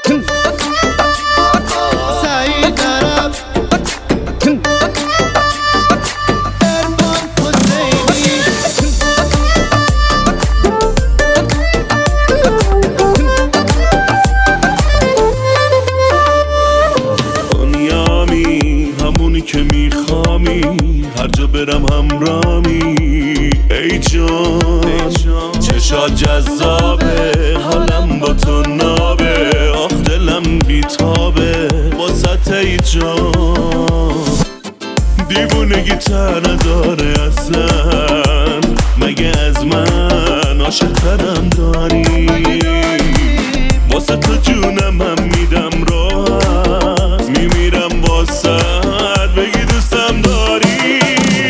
که میخوامی هر جا برم همرامی ای جان چشات جذابه حالم با تو نابه آخ دلم بیتابه واسه ای جان دیوونگی تر نداره اصلا مگه از من عاشق ترم داری واسه تو جونم هم میدم راحت میمیرم واسه بگی دوستم داری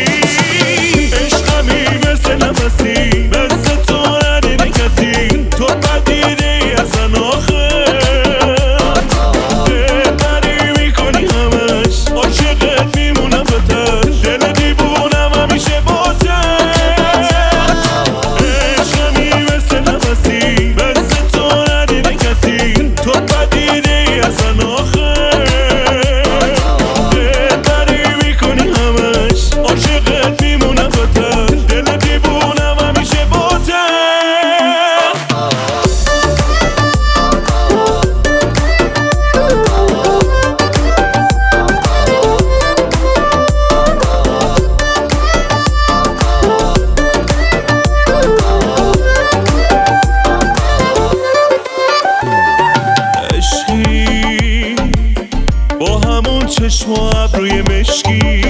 عشقمی مثل نفسی مثل تو ندیده کسی تو بدیده ای اصلا آخه دلبری میکنی همش عاشقت میمونم بتر دل دیوونم همیشه باتر عشقمی مثل نفسی مثل تو ندیده کسی تو بدیده ای اصلا آخه عاشقت میمونم باتر دل دیوونم همیشه باتر عشقی با همون چشم و ابروی مشکی